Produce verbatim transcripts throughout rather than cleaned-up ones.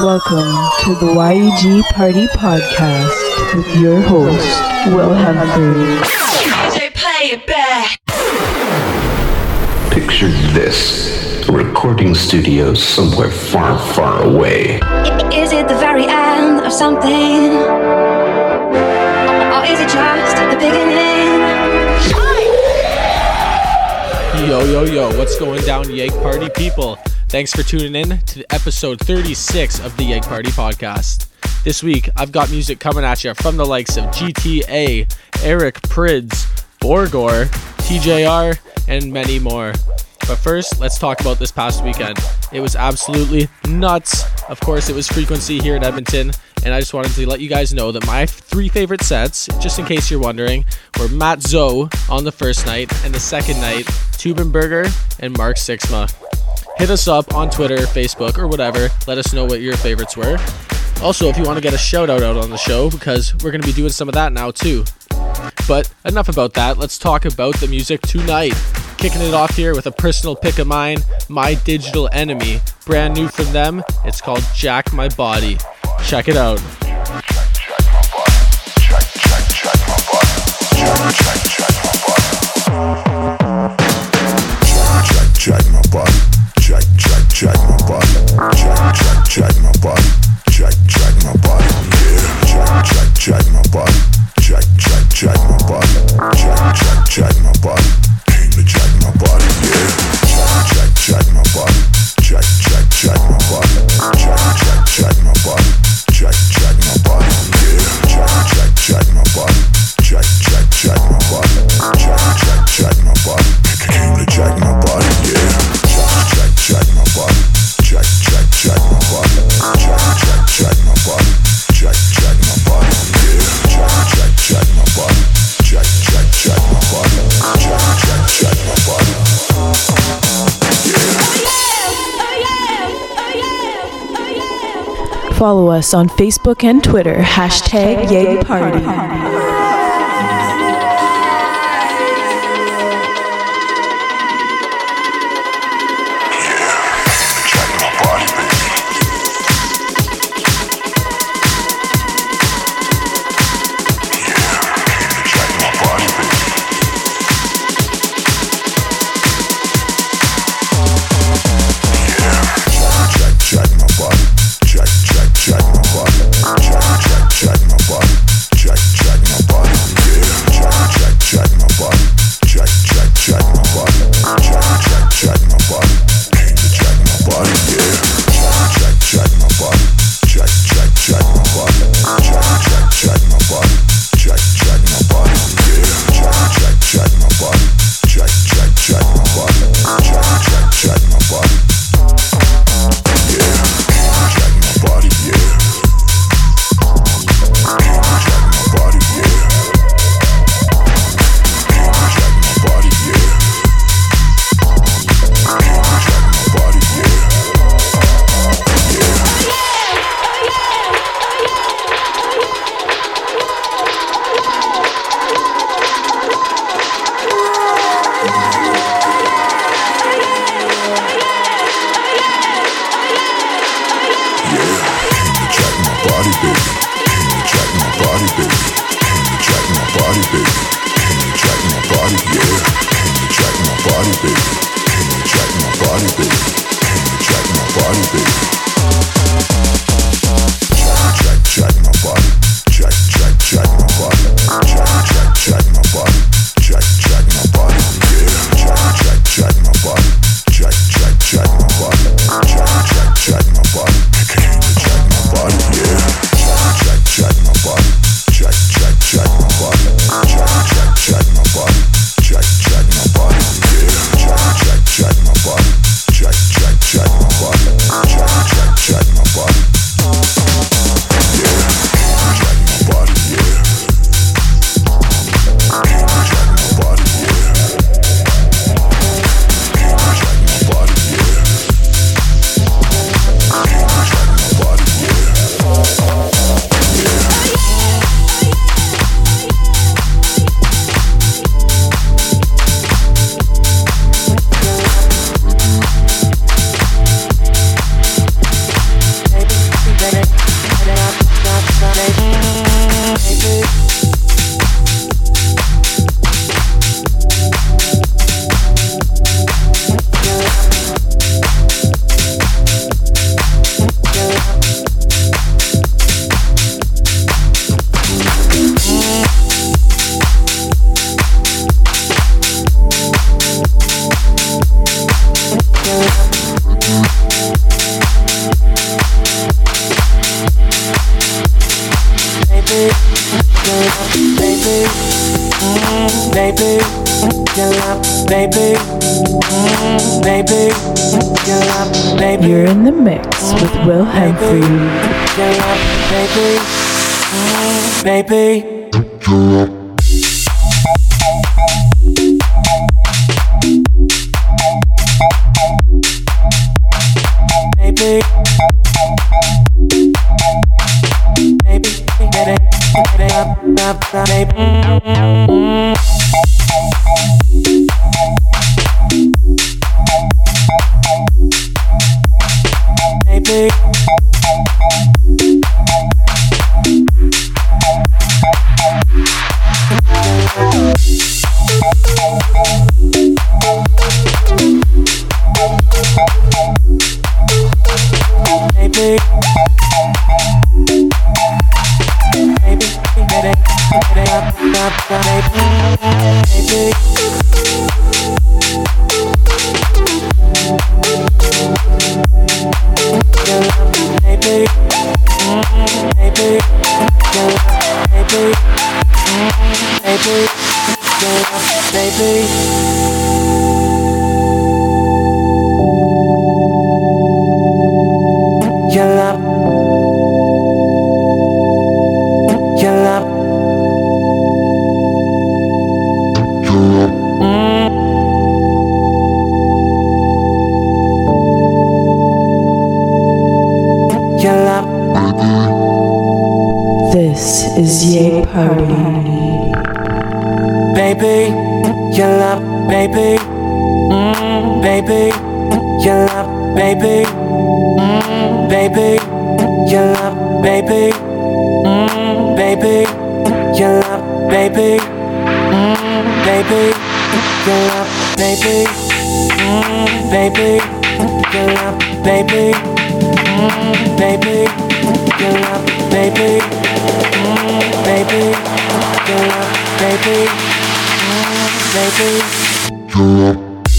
Welcome to the Y E G Party Podcast with your host, Will Humphrey. D J, play it back. Picture this, a recording studio somewhere far, far away. Is it the very end of something? Or is it just the beginning? Yo, yo, yo, what's going down, Yeg Party people? Thanks for tuning in to episode thirty-six of the Yeg Party Podcast. This week, I've got music coming at you from the likes of G T A, Eric Prydz, Borgore, T J R, and many more. But first, let's talk about this past weekend. It was absolutely nuts. Of course, it was Frequency here in Edmonton, and I just wanted to let you guys know that my three favorite sets, just in case you're wondering, were Matt Zoe on the first night, and the second night, Tubenberger and Mark Sixma. Hit us up on Twitter, Facebook, or whatever. Let us know what your favorites were. Also, if you want to get a shout out out on the show, because we're going to be doing some of that now too. But enough about that. Let's talk about the music tonight. Kicking it off here with a personal pick of mine, My Digital Enemy. Brand new from them. It's called Jack My Body. Check it out. Check my body, check, check, check my body, check, check, check my body, check, check my body, yeah, check, check, check my body, check, check, check my body, check, check, check my body, came to check my body, yeah, check, check, check my body, check, check, check my body, check, check, check my body, check, check my body, yeah, check, check, check my body, check, check, check my body, check, check, check my body, came to check my body, yeah. Check, check my body. Check, check, check my body. Check, check, check my body. Check, check my body. Yeah. Check, check, check my body. Check, check, check my body. Check, check, check my body. Yeah. Follow us on Facebook and Twitter. Hashtag Yeg Party. Check, check my body. Check, check, check my body. Check, check. You're in the mix with Will Humphrey. Baby. This is Yay Party. Baby, you love, baby, mm, baby, you love, baby, mm, baby, you love, baby, mm, baby, you love, baby, mm, baby, you love, baby, mm, baby, you love, baby, mm, baby, you love, baby, mm, baby, you love, baby, mm, baby.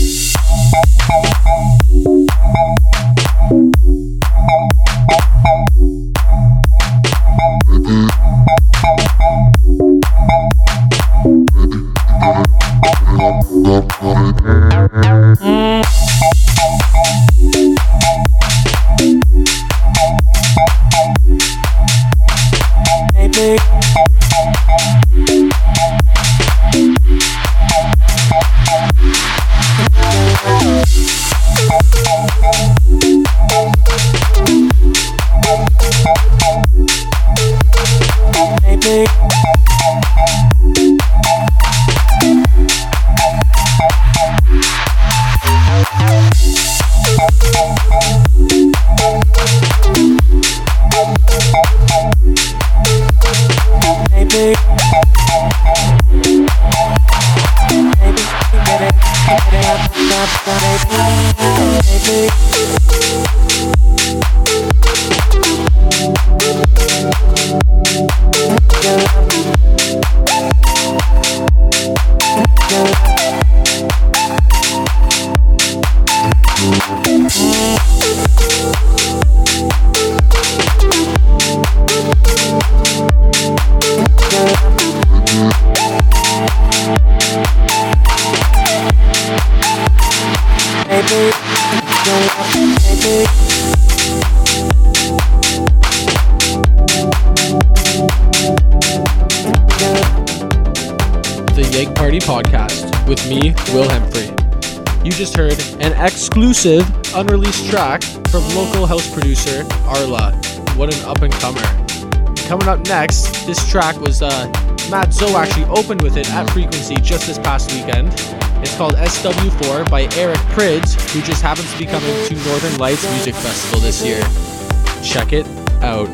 Podcast with me, Will Humphrey. You just heard an exclusive unreleased track from local house producer Arla. What an up and comer. Coming up next, this track was uh, Matt Zoe actually opened with it at Frequency just this past weekend. It's called S W four by Eric Prids, who just happens to be coming to Northern Lights Music Festival this year. Check it out.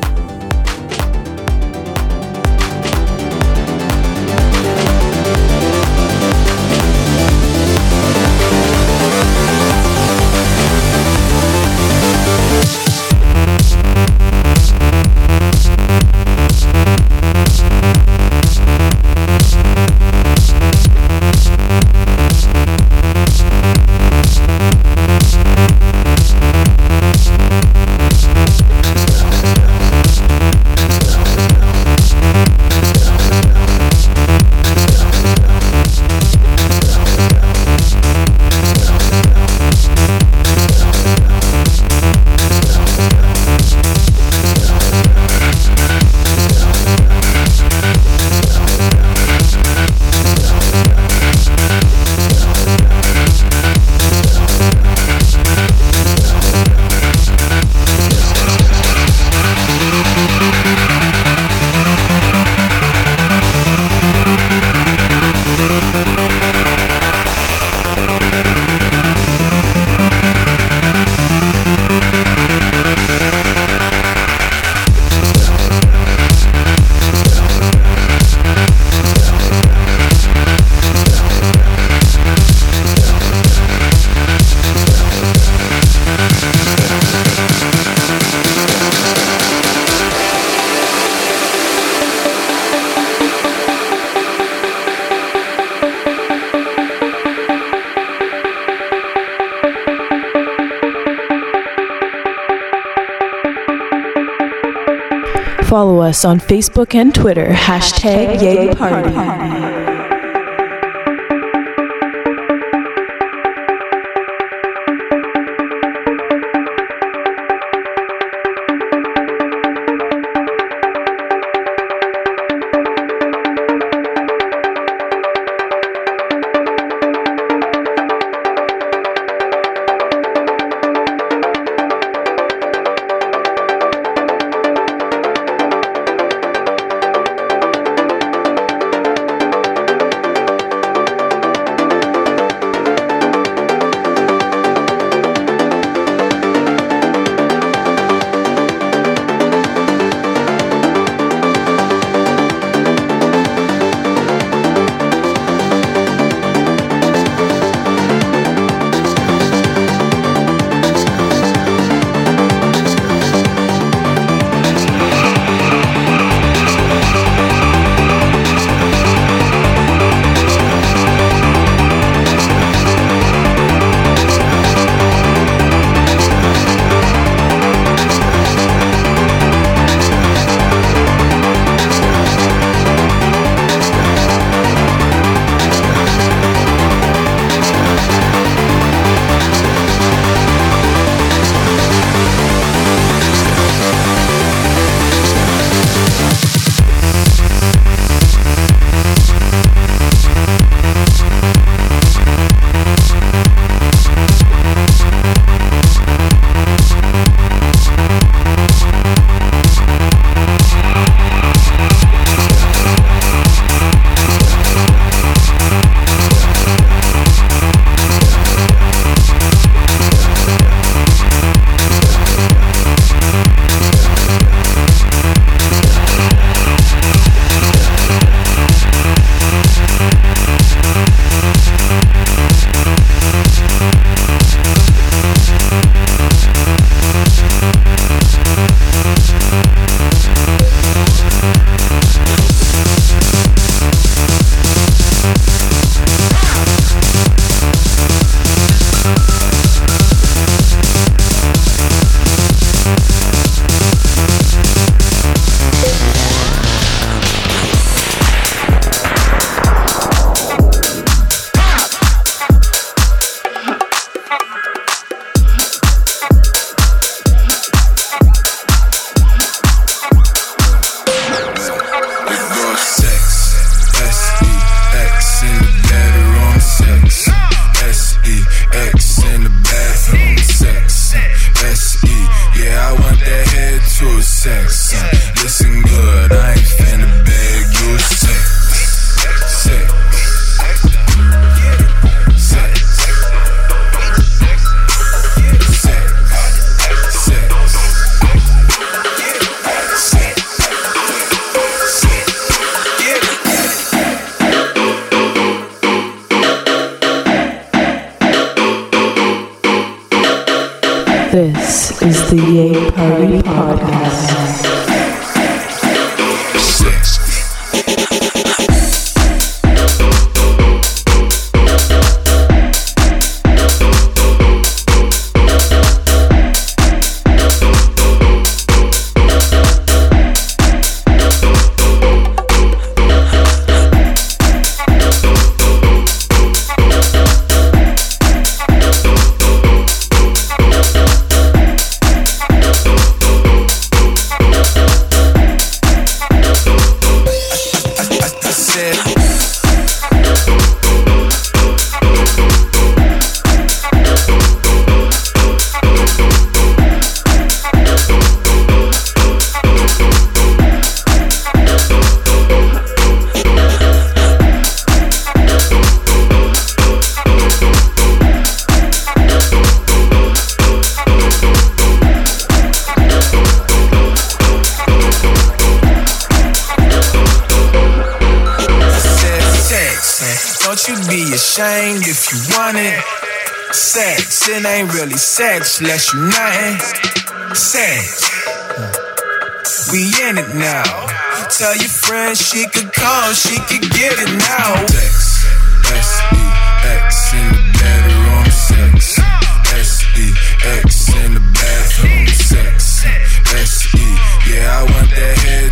Stop. Follow us on Facebook and Twitter, hashtag Yay Party. This is the Yay Party Podcast. Ashamed if you want it. Sex, it ain't really sex, less you nothing. Sex, we in it now. Tell your friend she could call, she could get it now. Sex, S E X in the bedroom, sex. S E X in the bathroom, sex. S E, yeah, I want that head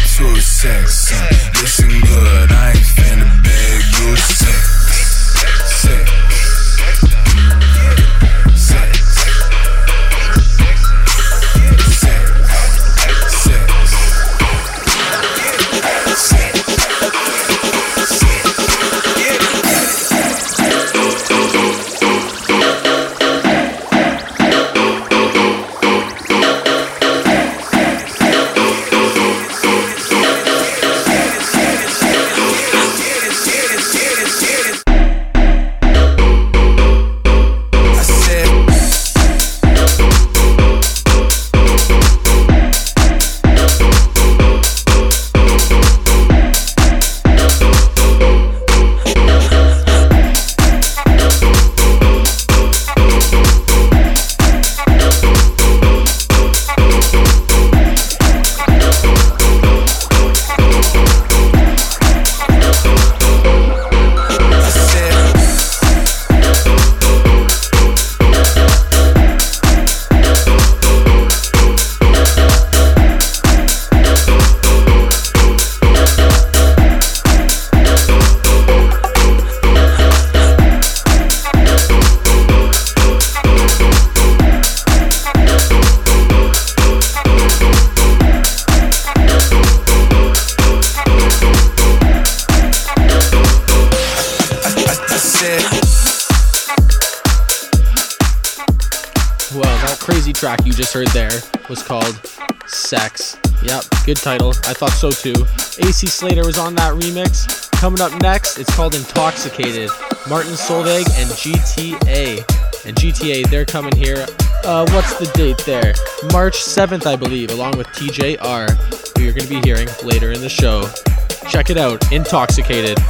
Well, that crazy track you just heard there was called Sex. Yep, good title. I thought so too. A C Slater was on that remix. Coming up next, it's called Intoxicated. Martin Solveig and G T A. And G T A, they're coming here. Uh, what's the date there? March seventh, I believe, along with T J R, who you're going to be hearing later in the show. Check it out, Intoxicated.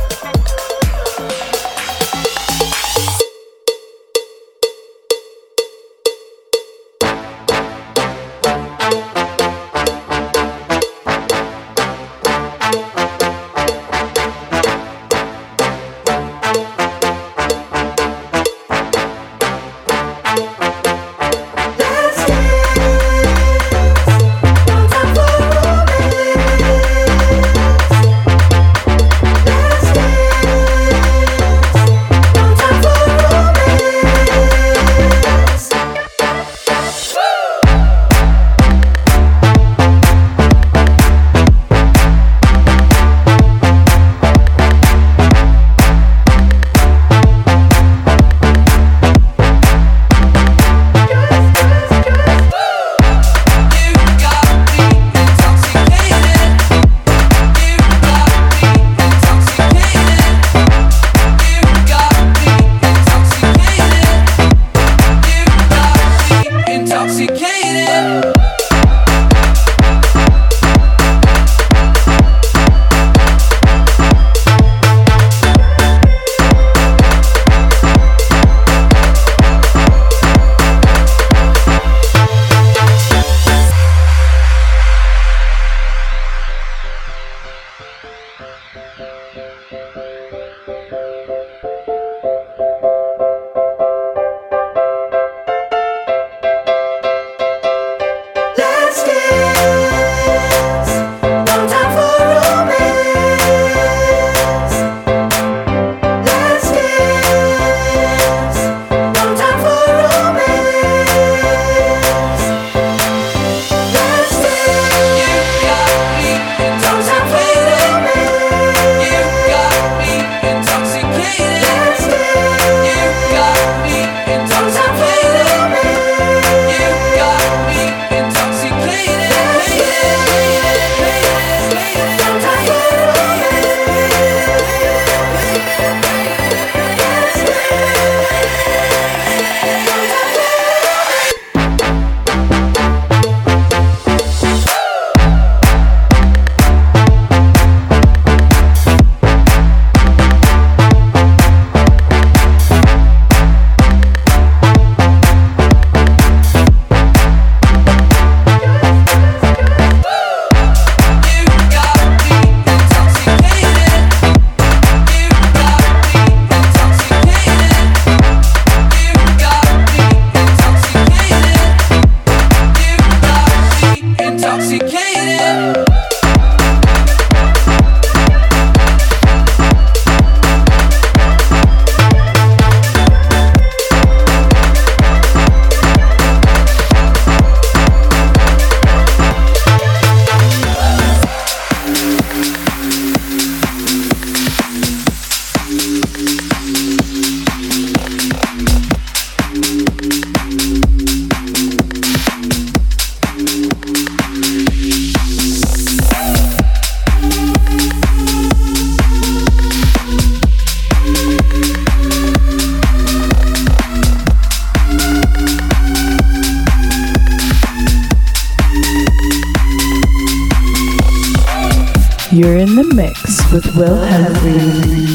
You're in the mix with Will Henry.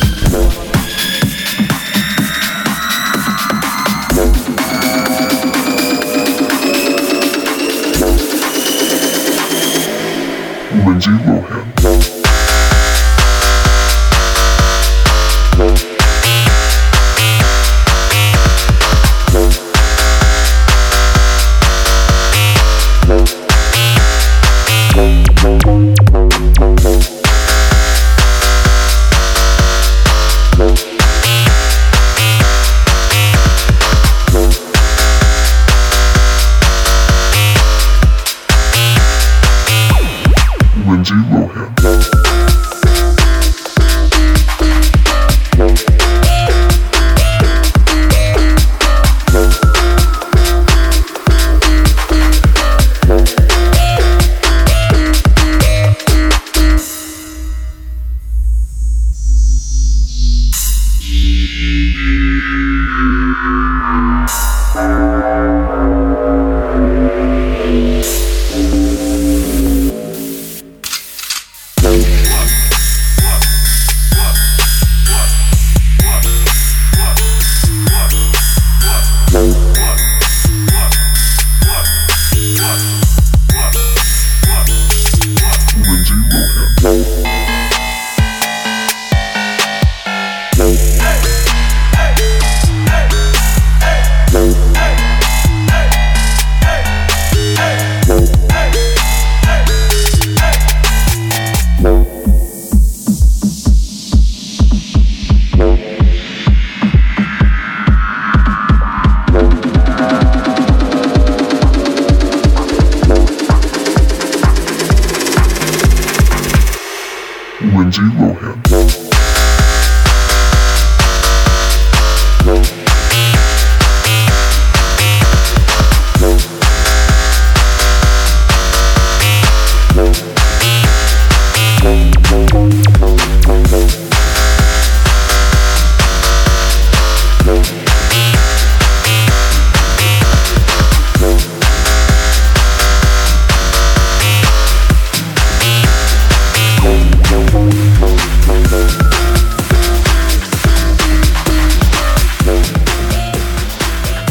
Lindsay Lohan.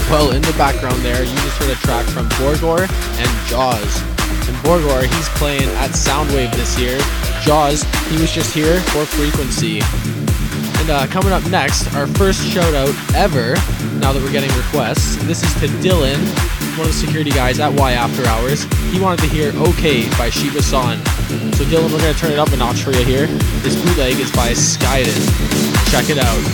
Well, in the background there, you just heard a track from Borgor and Jaws. And Borgor, he's playing at Soundwave this year. Jaws, he was just here for Frequency. And uh, coming up next, our first shout out ever, now that we're getting requests. This is to Dylan, one of the security guys at Y After Hours. He wanted to hear OK by Shiba San. So Dylan, we're going to turn it up a notch for you here. This bootleg is by Skyden. Check it out.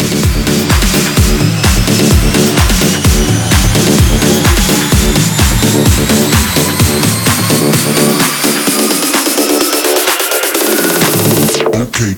Okay.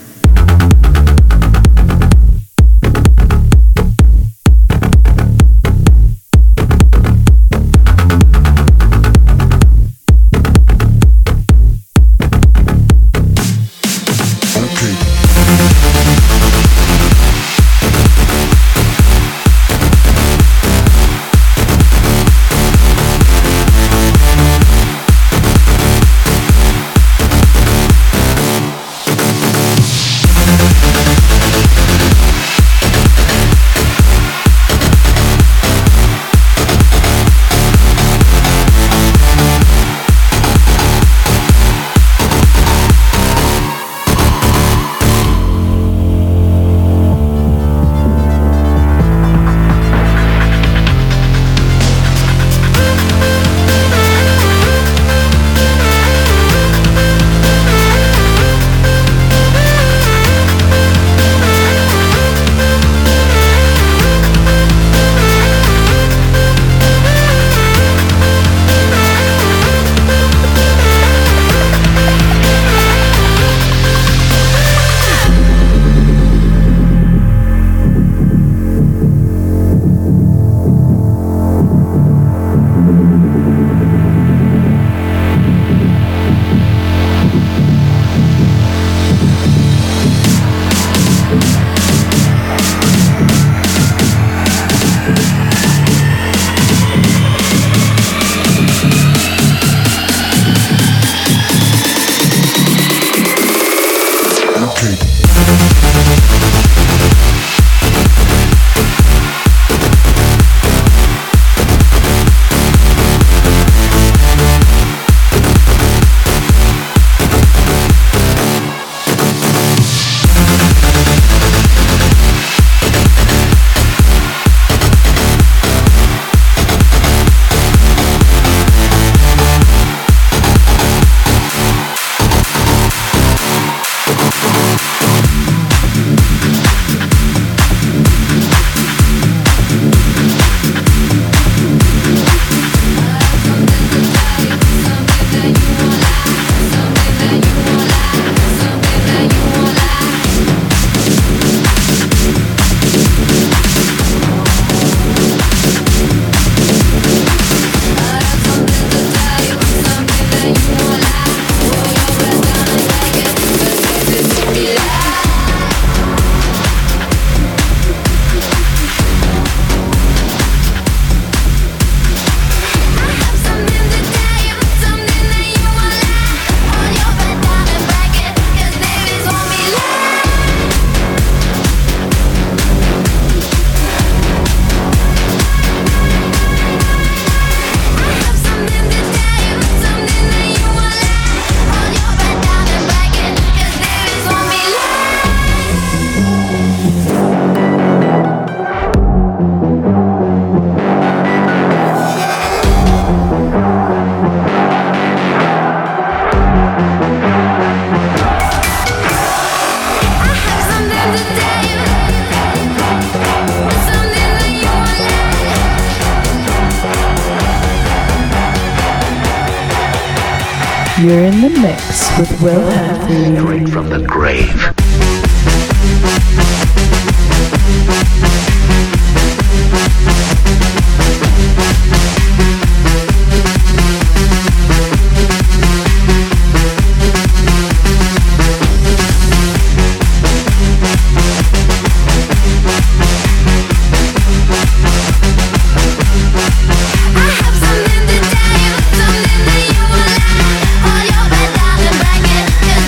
You're in the mix with Will Hamphrey. Straight from the grave.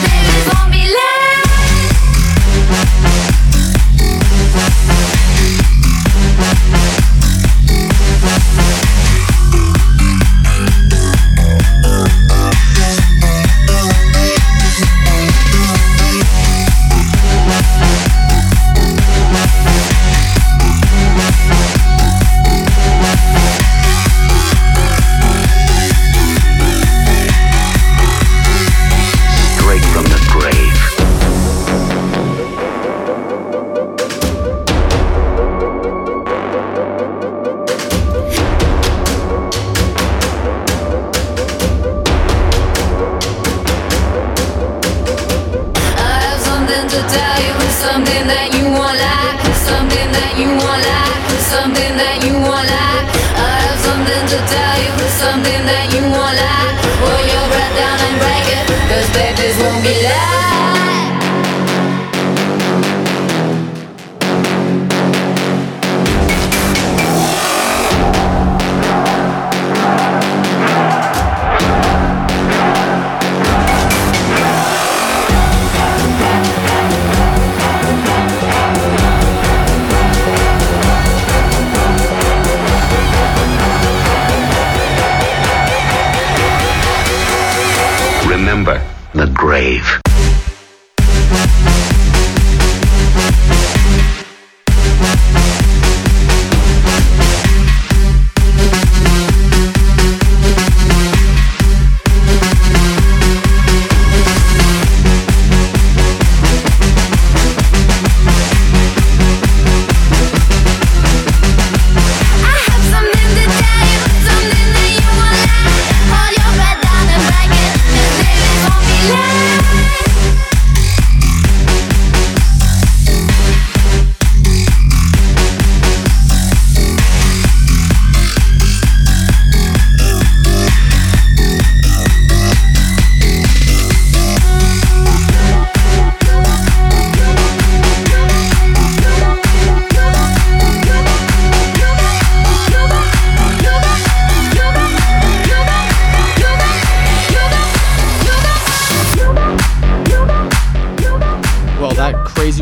Be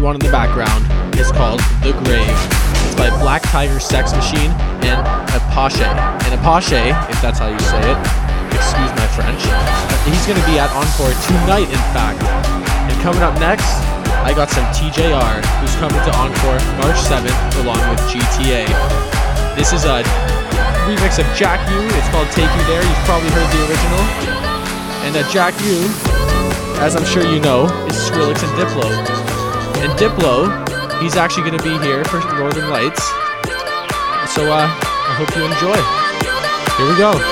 want in the background is called The Grave. It's by Black Tiger Sex Machine and Apache. And Apache, if that's how you say it, excuse my French, he's going to be at Encore tonight, in fact. And coming up next, I got some T J R, who's coming to Encore March seventh along with G T A. This is a remix of Jack U. It's called Take You There. You've probably heard the original. And uh, Jack U, as I'm sure you know, is Skrillex and Diplo. And Diplo, he's actually going to be here for Northern Lights. So uh, I hope you enjoy. Here we go.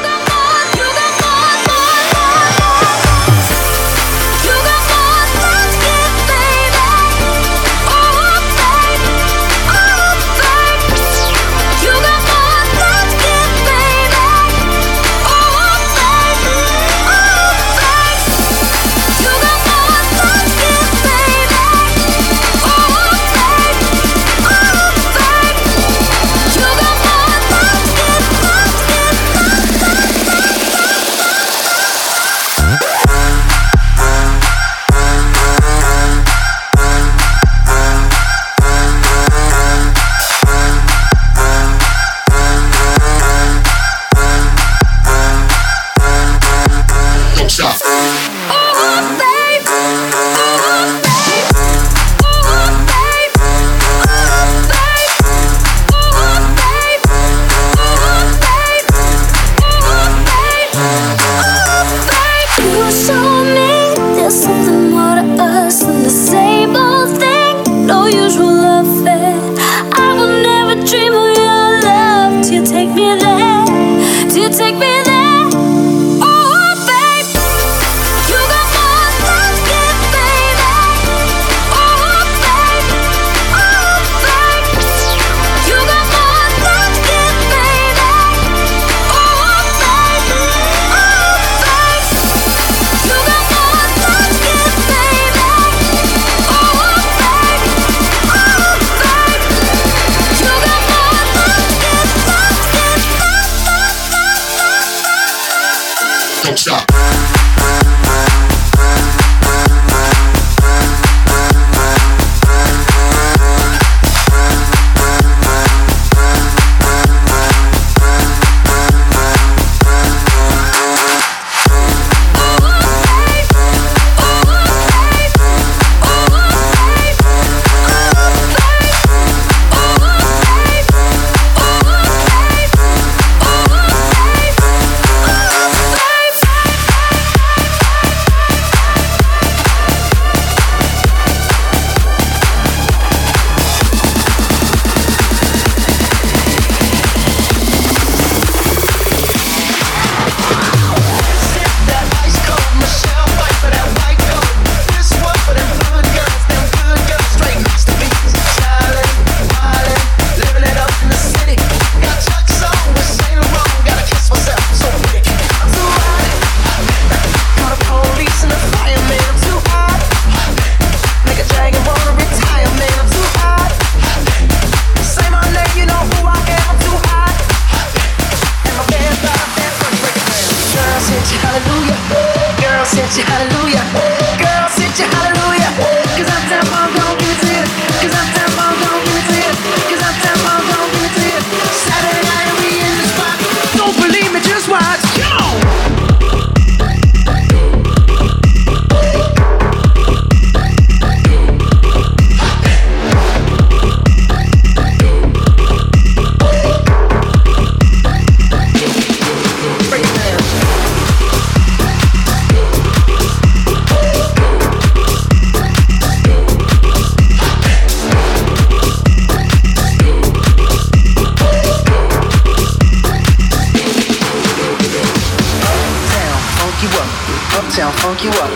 funk you up.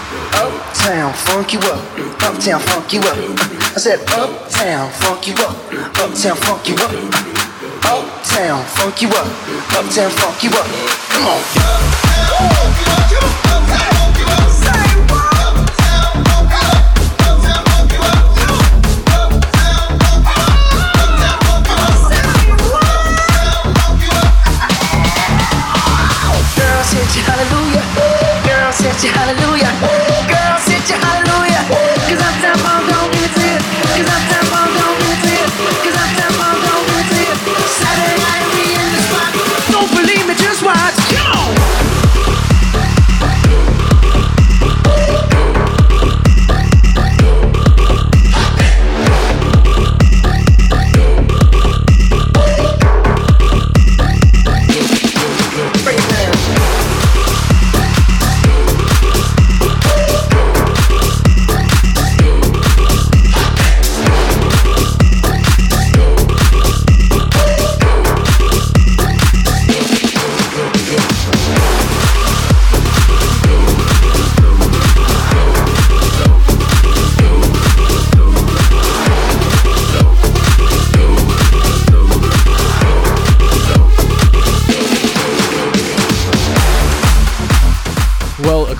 Uptown, funk you up. Uptown, funk you up. I said uptown, funk you up. Uptown, funk you up. Uptown, funk you up. Uptown, funk you up. Come on. Uptown, funk you up. Uptown, funk you up. Say what? Uptown, funk you up. Uptown, funk you up. Uptown, funk you up. Uptown, funk you up. Say what? Uptown, funk you up. Girls hit you hallelujah. Girls hit you hallelujah. Girls hit you hallelujah. 'Cause uptown funk don't give it to you.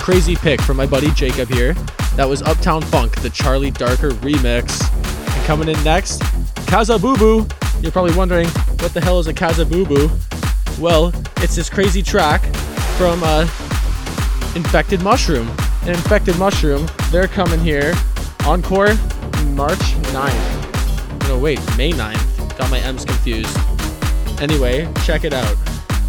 crazy pick from my buddy Jacob here. That was Uptown Funk, the Charlie Darker remix. And coming in next, Kaza Boo Boo. You're probably wondering, what the hell is a Kaza Boo Boo? Well, it's this crazy track from uh, Infected Mushroom. And Infected Mushroom, they're coming here. Encore, March ninth. No, wait, May ninth. Got my M's confused. Anyway, check it out.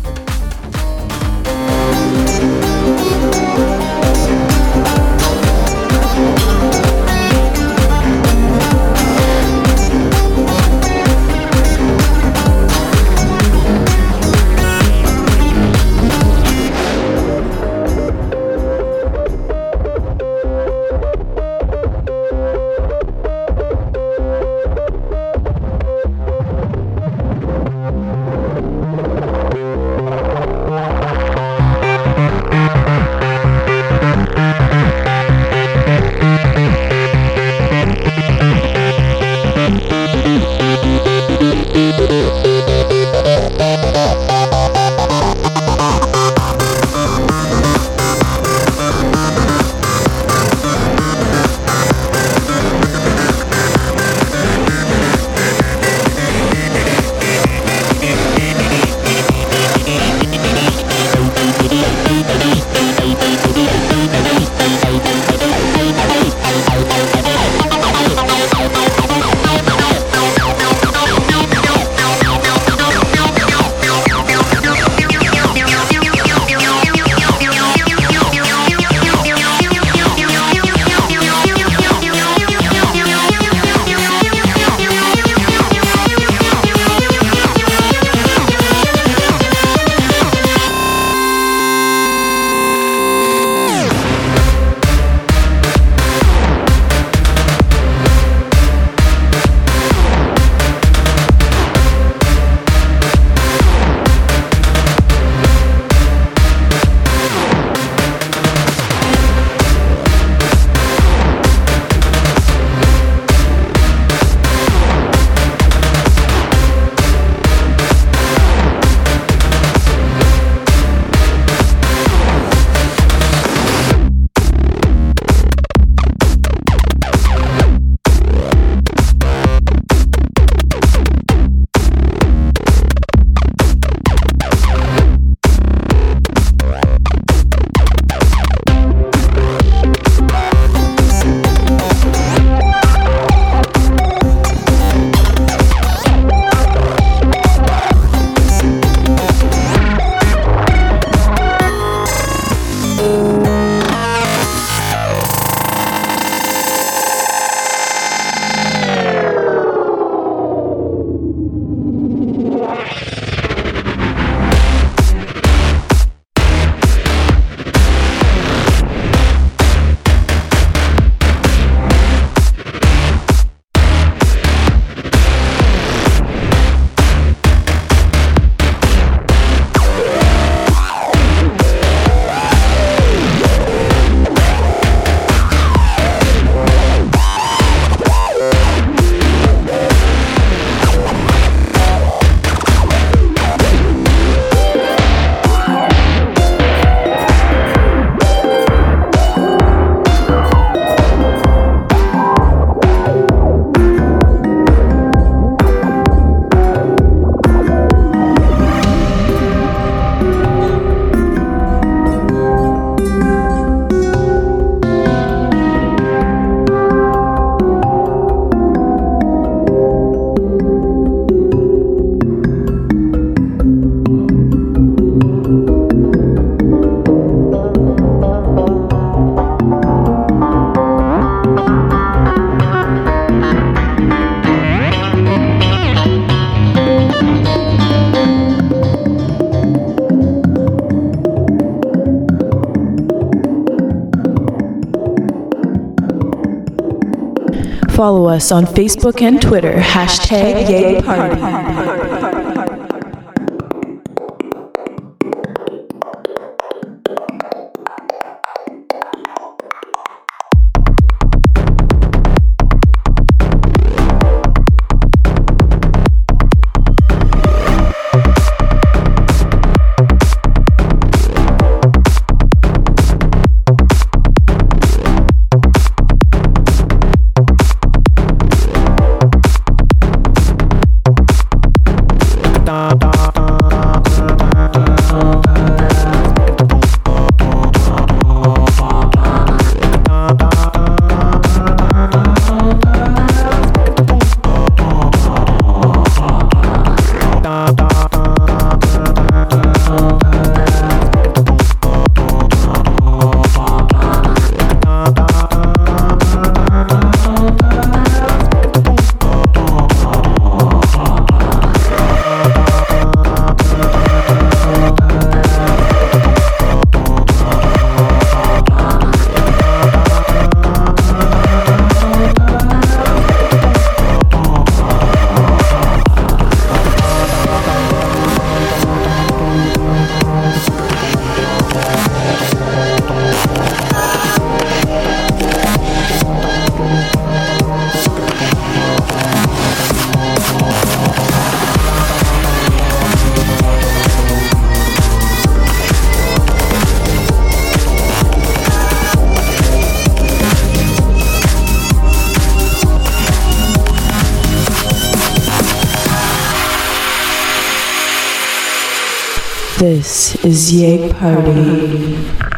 Follow us on Facebook and Twitter, hashtag Yay Party. This is Yay Party.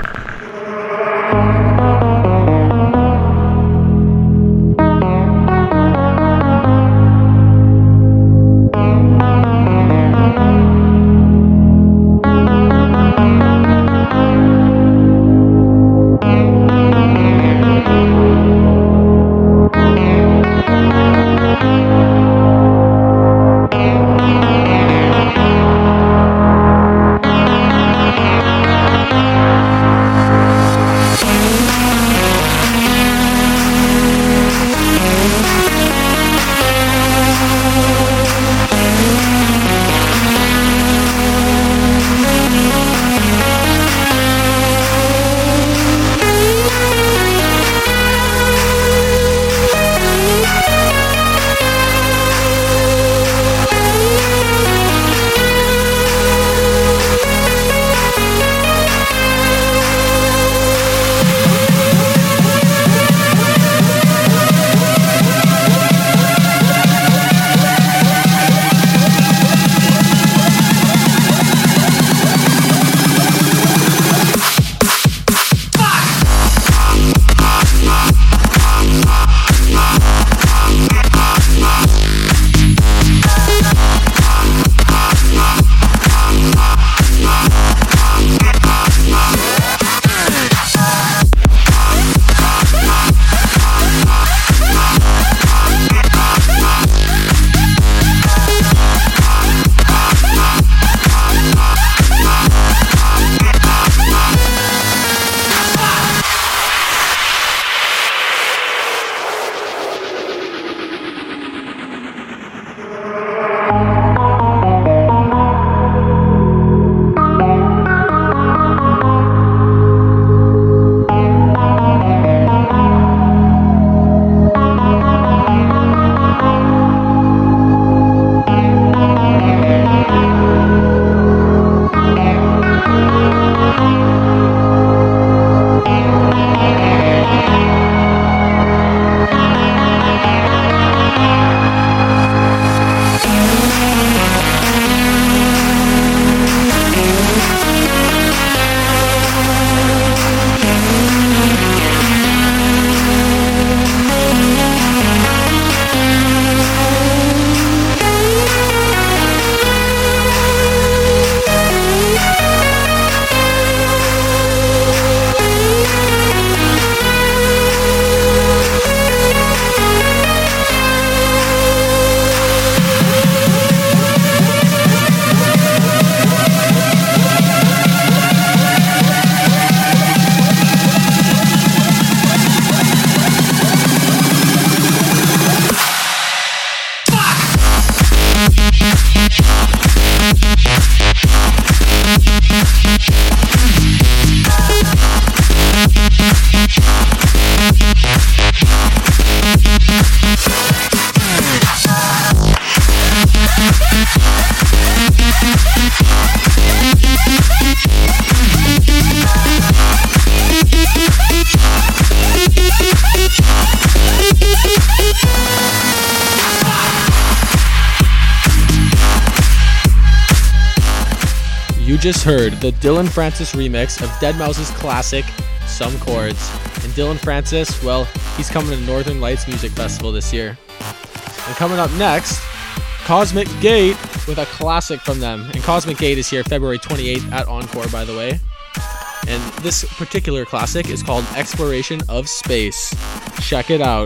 Just heard the Dylan Francis remix of deadmau five's classic Some Chords. And Dylan Francis, well, he's coming to Northern Lights Music Festival this year. And coming up next, Cosmic Gate with a classic from them. And Cosmic Gate is here February twenty-eighth at Encore, by the way. And this particular classic is called Exploration of Space. Check it out.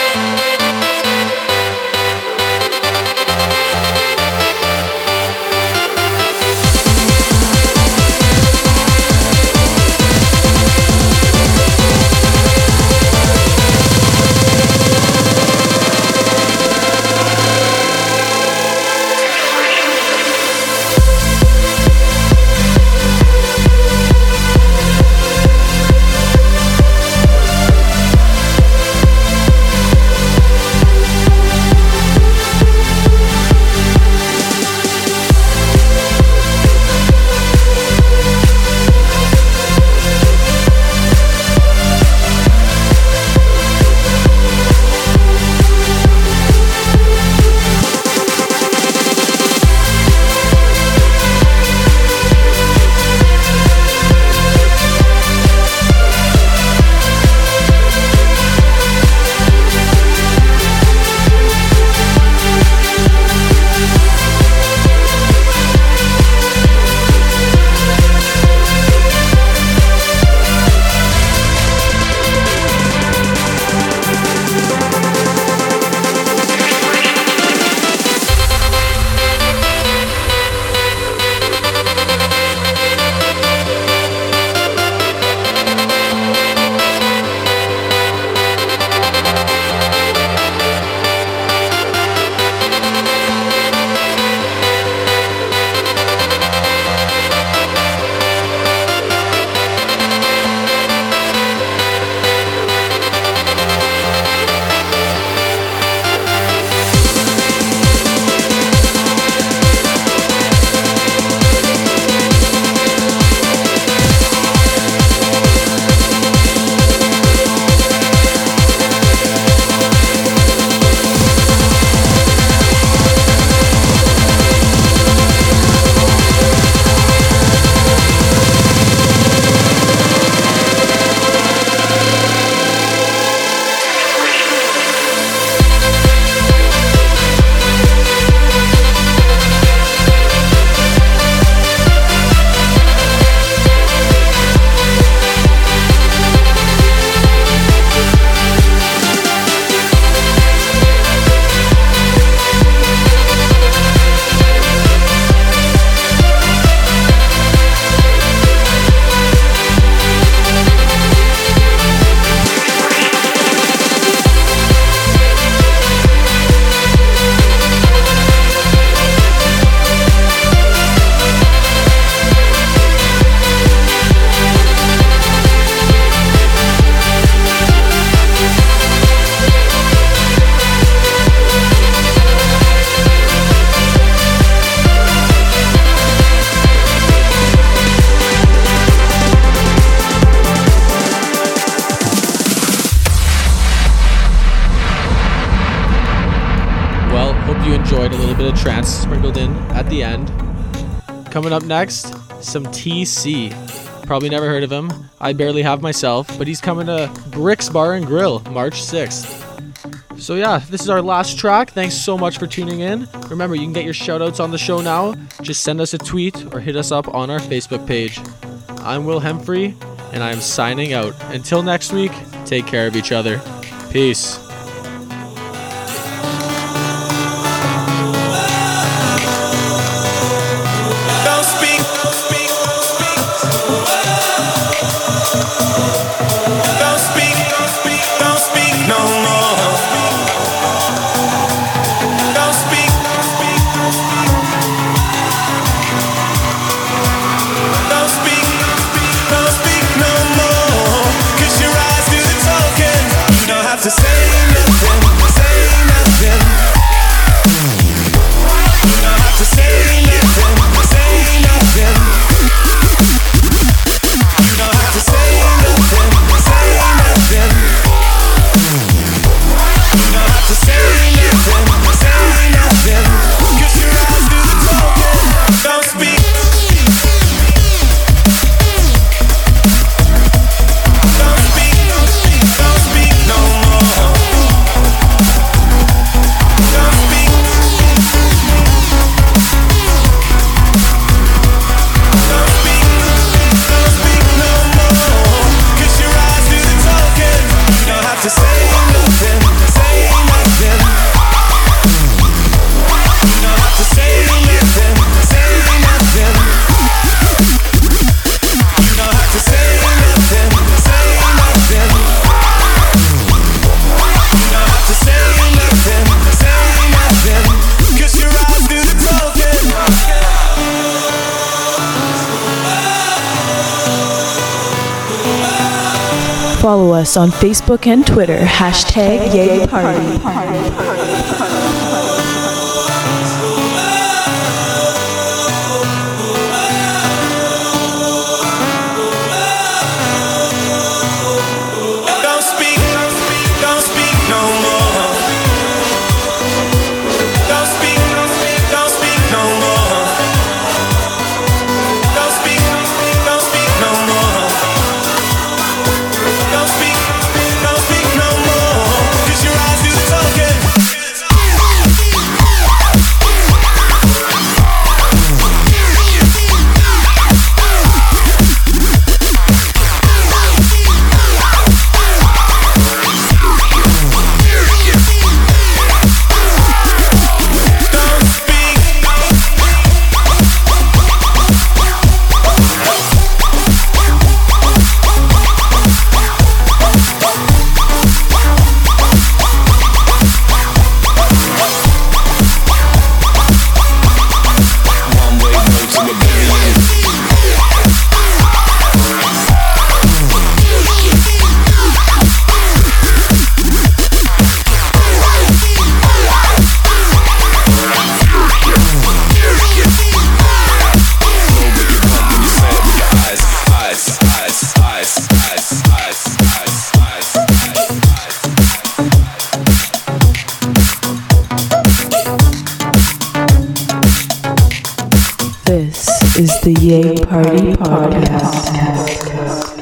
We'll be right back. little bit of trance sprinkled in at the end. Coming up next, some T C. Probably never heard of him. I barely have myself, but he's coming to Bricks Bar and Grill March sixth. So yeah, this is our last track. Thanks so much for tuning in. Remember, you can get your shoutouts on the show now. Just send us a tweet or hit us up on our Facebook page. I'm Will Hemfrey, and I am signing out. Until next week, take care of each other. Peace. To say nothing, say nothing. You don't have to say nothing, say nothing. You don't have to say nothing, say nothing. You don't have to say nothing, say nothing. 'Cause your eyes do the talking. Don't speak. To say nothing, say nothing. You don't have to say nothing, say nothing. You don't have to say nothing, say nothing. You don't have to say nothing, say nothing. 'Cause your eyes do the talking. Follow us on Facebook and Twitter, hashtag Yay Party. Don't speak, don't speak no more. Don't speak, don't speak no more. Don't speak, don't speak no more. Don't speak, don't speak no more. 'Cause your eyes do the talking. This is the Yay Party Podcast.